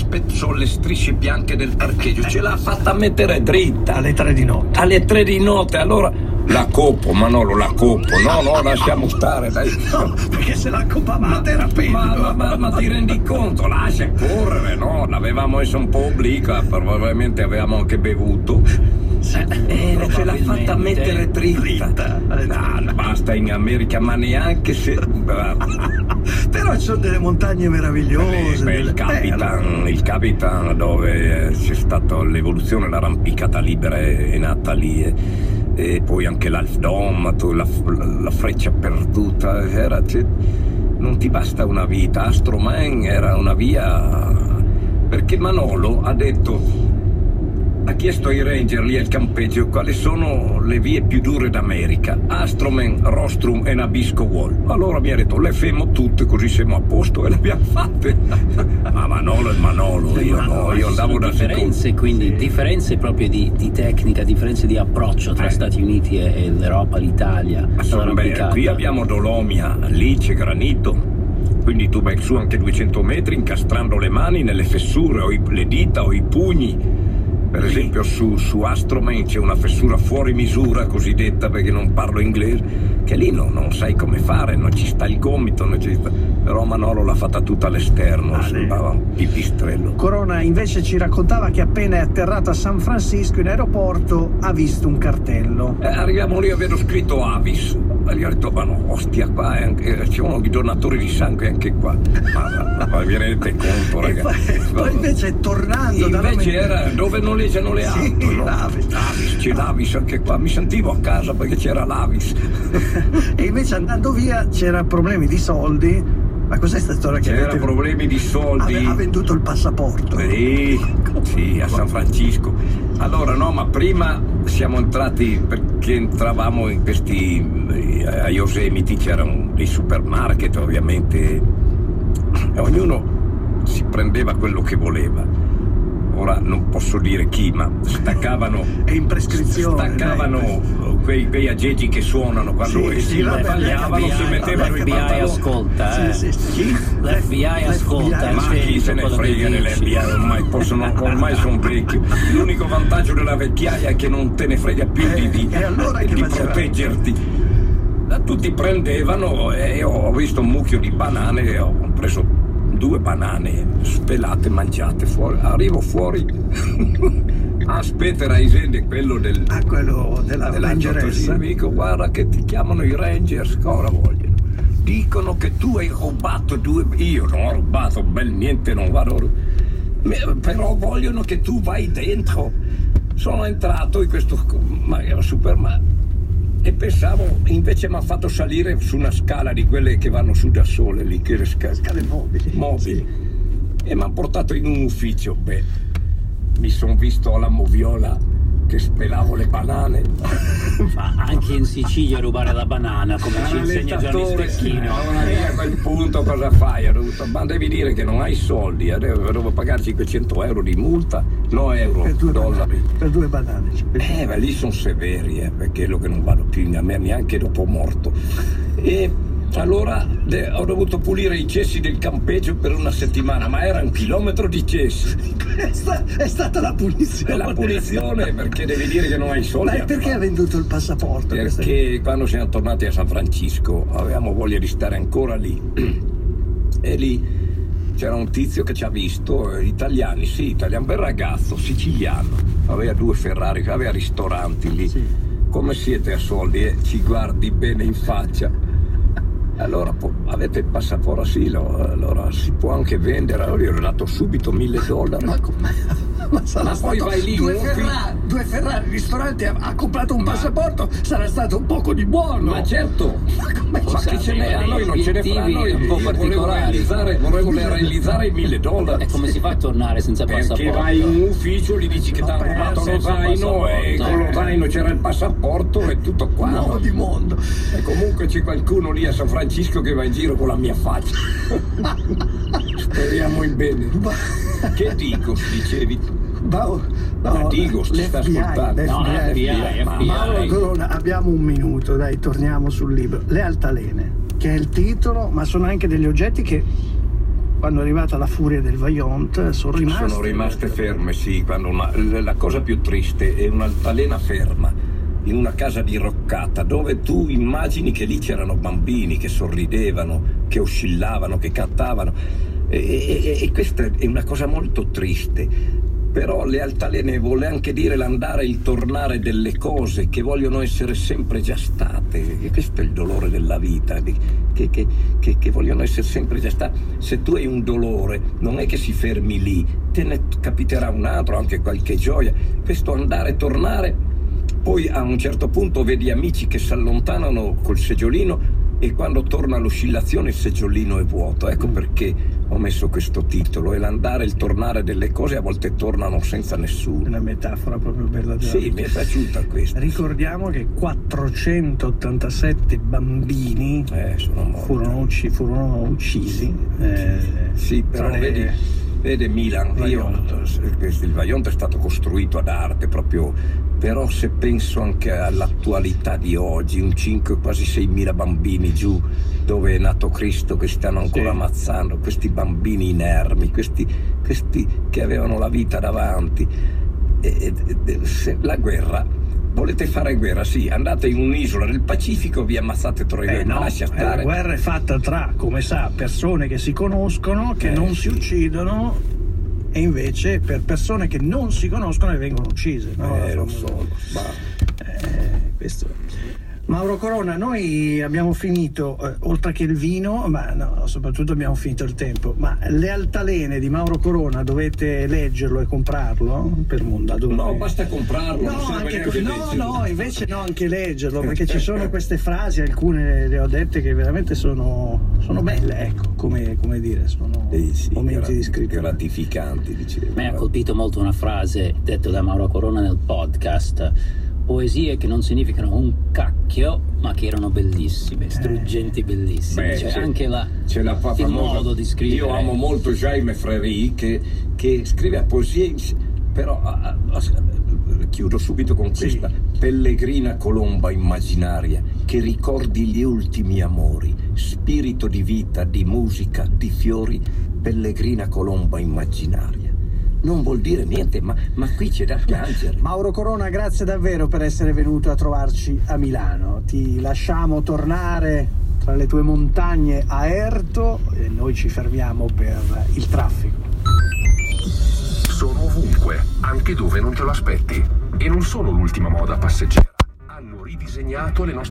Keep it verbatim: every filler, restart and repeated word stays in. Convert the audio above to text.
spezzò le strisce bianche del parcheggio, ce l'ha fatta mettere dritta. Alle tre di notte. Alle tre di notte, allora la copo, Manolo, la copo. No, no, lasciamo stare, dai. No, perché se la copavate era peggio. Ma, ma, ma, ma ti rendi conto? Lascia correre, no? L'avevamo messo un po' obliqua, probabilmente avevamo anche bevuto. Eh, eh, ce l'ha fatta mettere dritta. No, basta in America, ma neanche se... Però ci sono delle montagne meravigliose. Beh, il Capitan, il Capitan dove c'è stata l'evoluzione, l'arrampicata libera è nata lì. E, e poi anche l'Half Dome, la, la freccia perduta, era, cioè, non ti basta una vita. Astro Man era una via, perché Manolo ha detto, ha chiesto ai ranger lì al campeggio quali sono le vie più dure d'America: Astro Man, Rostrum e Nabisco Wall. Allora mi ha detto, le femo tutte così siamo a posto, e le abbiamo fatte. Ma Manolo è Manolo, io no, io andavo da differenze, secondo. quindi Sì. differenze proprio di, di tecnica, differenze di approccio tra Eh. Stati Uniti e, e l'Europa, l'Italia. Ma sono, beh, l'arrampicata. qui abbiamo dolomia, lì c'è granito, quindi tu vai su anche duecento metri incastrando le mani nelle fessure o i, le dita o i pugni. Per esempio su, su Astro Man c'è una fessura fuori misura, cosiddetta, perché non parlo inglese, che lì no, non sai come fare, non ci sta il gomito, non ci sta... Però Manolo l'ha fatta tutta all'esterno, Ah, sembrava un pipistrello. Corona invece ci raccontava che appena è atterrato a San Francisco in aeroporto ha visto un cartello. Eh, arriviamo lì e vedo scritto Avis. E gli ho detto, ma no, ostia, qua è anche, c'è uno di donatori di sangue anche qua. Ma, ma, ma vi rendete conto, E ragazzi? poi, poi invece tornando dalla Invece mente- era dove noleggiano le Sì, auto, no? l'Avis. L'Avis, c'è l'Avis anche qua. Mi sentivo a casa perché c'era l'Avis. E invece andando via c'era problemi di soldi. Ma cos'è questa storia che C'era avete... problemi di soldi. Ave- ha venduto il passaporto. Sì, sì, a San Francisco. Allora, no, ma prima siamo entrati perché entravamo in questi, a Yosemite c'erano dei supermarket, ovviamente, e ognuno si prendeva quello che voleva. Ora non posso dire chi, ma staccavano, È in prescrizione. staccavano quei, quei aggeggi che suonano quando Sì, si sì, vabbè, sbagliavano, l'F B I, si mettevano i L'F B I pantaloni. ascolta, eh. Sì, sì, sì. Chi? L'F B I ascolta, Ma chi se ne frega dell'F B I, ormai possono, ormai sono vecchio. L'unico vantaggio della vecchiaia è che non te ne frega più di, di, E allora che di faceva? proteggerti. Tutti prendevano e ho visto un mucchio di banane e ho preso due banane spelate, mangiate fuori. Arrivo fuori. Aspetta, Raisende, quello del Ah, quello della, della Rangeressa. dico, guarda che ti chiamano i Rangers, cosa vogliono? Dicono che tu hai rubato due... Io non ho rubato, bel niente, non vado... Però vogliono che tu vai dentro. Sono entrato in questo ma era supermarket e pensavo, invece mi ha fatto salire su una scala di quelle che vanno su da sole lì, che le scale, Scale mobili. mobili. Sì. E mi ha portato in un ufficio. Beh, mi sono visto alla moviola che spelavo le banane. Ma anche in Sicilia rubare la banana, come ci Ah, insegna Gianni l'estatore, Stecchino. allora lì a quel punto cosa fai? Ho dovuto, ma devi dire che non hai soldi, eh, devo, devo pagare cinquecento euro di multa, no euro, Per due dollari. banane. Per due banane. Eh, ma lì sono severi, eh, perché è quello che non vado più in America neanche dopo morto. E allora de- ho dovuto pulire i cessi del campeggio per una settimana, ma era un chilometro di cessi. Questa è stata la punizione. È la punizione, perché devi dire che non hai soldi. Ma perché ha venduto il passaporto? Questa- Perché quando siamo tornati a San Francisco avevamo voglia di stare ancora lì. E lì c'era un tizio che ci ha visto, eh, italiani, sì, italiano, bel ragazzo, siciliano, aveva due Ferrari, aveva ristoranti lì. Sì. Come siete a soldi? Eh? Ci guardi bene in faccia. Allora, po- avete il passaporto? Sì, lo- allora si può anche vendere. Allora io gli ho dato subito mille dollari. Ma come? Ma sarà Ma poi stato vai lì, due non Ferrari, due Ferrari al ristorante, ha, ha comprato un Ma- passaporto, sarà stato un poco di buono. Ma certo, ma Forse chi ce n'è? A noi non ce ne fa, a noi obiettivi un po' io volevo particolari. realizzare, volevo realizzare i mille dollari. E come si fa a tornare senza Perché passaporto? vai in un ufficio, gli dici che ti hanno rubato lo senza zaino e passaporto. con lo zaino c'era il passaporto e tutto qua. Nuovo di mondo. E comunque c'è qualcuno lì a San Francisco che va in giro con la mia faccia. Speriamo in bene. Che dico, dicevi tu? Ma, no, Ma dico, ti sta l'F B I, ascoltando. No, l'F B I. F B I, ma- F B I. Mauro Corona, abbiamo un minuto, dai, torniamo sul libro. Le altalene, che è il titolo, ma sono anche degli oggetti che quando è arrivata la furia del Vaillant sono rimaste sono rimaste ferme, sì. Quando una, la cosa più triste è un'altalena ferma in una casa diroccata dove tu immagini che lì c'erano bambini che sorridevano, che oscillavano, che cantavano, e, e, e questa è una cosa molto triste. Però le altalene vuole anche dire l'andare e il tornare delle cose che vogliono essere sempre già state, e questo è il dolore della vita, che, che, che, che vogliono essere sempre già state. Se tu hai un dolore non è che si fermi lì, te ne capiterà un altro, anche qualche gioia, questo andare e tornare. Poi a un certo punto vedi amici che si allontanano col seggiolino e quando torna l'oscillazione il seggiolino è vuoto. Ecco perché ho messo questo titolo, e l'andare e il tornare delle cose a volte tornano senza nessuno. Una metafora proprio bella della Sì, vita. mi è piaciuta questa. Ricordiamo che quattrocentottantasette bambini Eh, sono furono, ucci- furono uccisi. Eh, Sì, però tra le- vedi, vede Milan, io, il Vaillant è stato costruito ad arte proprio, però se penso anche all'attualità di oggi, un cinque, quasi seimila bambini giù dove è nato Cristo che stanno ancora Sì. ammazzando, questi bambini inermi, questi, questi che avevano la vita davanti. E, e, e, se la guerra, volete fare guerra? Sì, andate in un'isola del Pacifico, vi ammazzate tre, Eh, ma no, lascia eh, stare. la guerra è fatta tra, come sa, persone che si conoscono, che Eh, non sì. si uccidono, e invece per persone che non si conoscono e vengono uccise. No? Eh, La lo famosa- so, ma... Eh, questo. Mauro Corona, noi abbiamo finito, eh, oltre che il vino, ma no, soprattutto abbiamo finito il tempo, ma le altalene di Mauro Corona dovete leggerlo e comprarlo per Mondadori? No, basta comprarlo, non No, serve anche neanche co- no, leggerlo. no, invece no, anche leggerlo, perché ci sono queste frasi, alcune le ho dette che veramente sono, sono belle, ecco, come, come dire, sono Eh sì, momenti gra- di scrittura. gratificanti, dicevo. Mi ha colpito molto una frase detta da Mauro Corona nel podcast: poesie che non significano un cacchio ma che erano bellissime, struggenti, bellissime. Beh, Cioè, c'è- anche la, c'è la fa- il famosa- modo di scrivere. Io amo molto Jaime Freri che, che scrive poesie, in- però a- a- a- chiudo subito con Sì. questa: pellegrina colomba immaginaria che ricordi gli ultimi amori, spirito di vita, di musica, di fiori, pellegrina colomba immaginaria. Non vuol dire niente, ma, ma qui c'è da piangere. Mauro Corona, grazie davvero per essere venuto a trovarci a Milano. Ti lasciamo tornare tra le tue montagne a Erto e noi ci fermiamo per il traffico. Sono ovunque, anche dove non te lo aspetti. E non sono l'ultima moda passeggera. Hanno ridisegnato le nostre